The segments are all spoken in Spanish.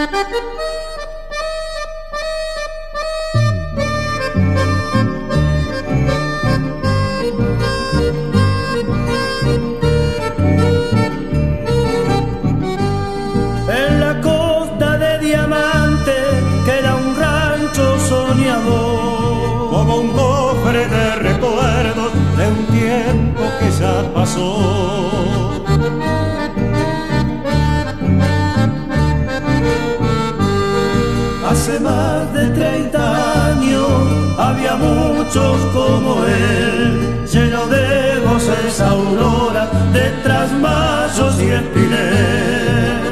En la costa de Diamante queda un rancho soñador, como un cofre de recuerdos de un tiempo que ya pasó. Hace más de 30 años había muchos como él, lleno de voces auroras, de trasmayos y espinel.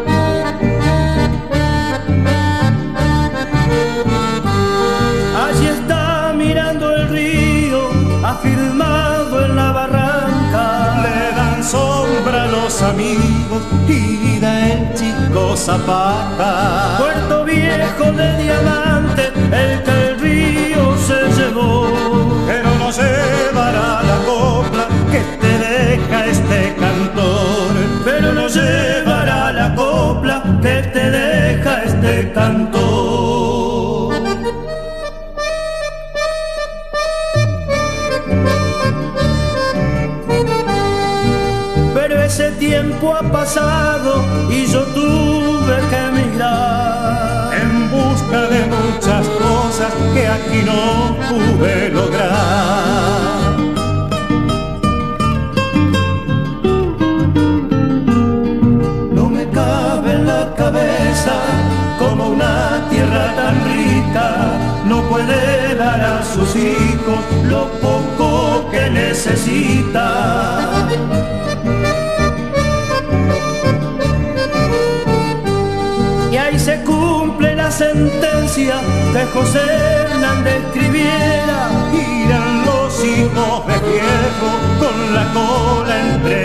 Allí está mirando el río, afirmado en la barranca. Le dan sombra a los amigos y del chico Zapata. Puerto Viejo de Diamante, el que el río se llevó, pero no llevará la copla que te deja este cantor. pero no llevará la copla que te deja este cantor. Pero ese tiempo ha pasado y yo tuve que emigrar en busca de muchas cosas que aquí no pude lograr. No me cabe en la cabeza como una tierra tan rica no puede dar a sus hijos lo poco que necesita. Y ahí se cumple la sentencia que José Hernández escribiera: irán los hijos de viejo con la cola entre